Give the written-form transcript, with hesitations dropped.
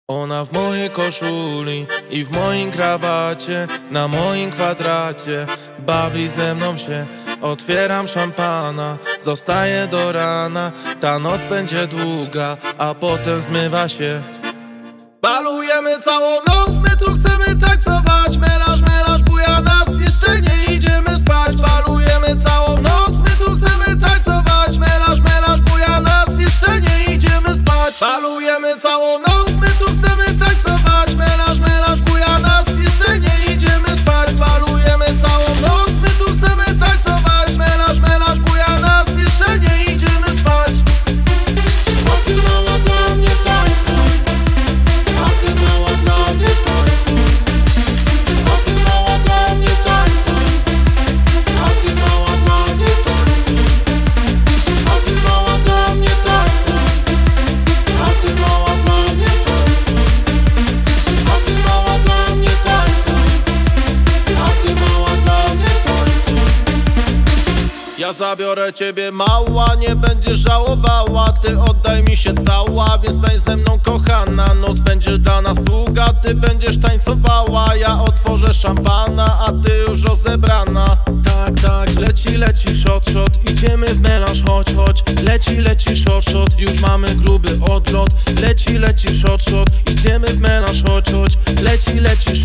Ona w mojej koszuli i w moim krawacie, na moim kwadracie bawi ze mną się. Otwieram szampana, zostaje do rana. Ta noc będzie długa, a potem zmywa się. Balujemy całą noc, my tu chcemy tańcować. Melanż, melanż buja nas, jeszcze nie idziemy spać. Balujemy całą noc, my tu chcemy tańcować. Melanż, melanż buja nas, jeszcze nie idziemy spać. Balujemy całą noc, my tu chcemy tańcować. Melanż, melanż buja nas, jeszcze nie idziemy spać. Balujemy całą noc, my tu chcemy tańcować. Melanż, melanż buja nas, jeszcze nie idziemy spać. A ty mała dla mnie tańcuj, a ty mała dla mnie tańcuj, a ty mała dla mnie tańcuj, a ty mała dla mnie tańcuj, a ty mała dla mnie tańcuj, a ty mała dla mnie tańcuj, a ty mała dla mnie tańcuj, a ty mała dla mnie tańcuj. Ja zabiorę ciebie mała, nie będziesz żałowała. Ty oddaj mi się cała, więc tańcz ze mną kochana. Noc będzie dla nas długa, ty będziesz tańcowała. Ja otworzę szampana, a ty już rozebrana. Tak, tak, leci, leci, shot, shot. Idziemy w melanż, chodź, chodź. Leci, leci, shot, shot. Już mamy gruby odlot. Leci, leci, shot, shot. Idziemy w melanż, chodź, chodź. Leci, leci,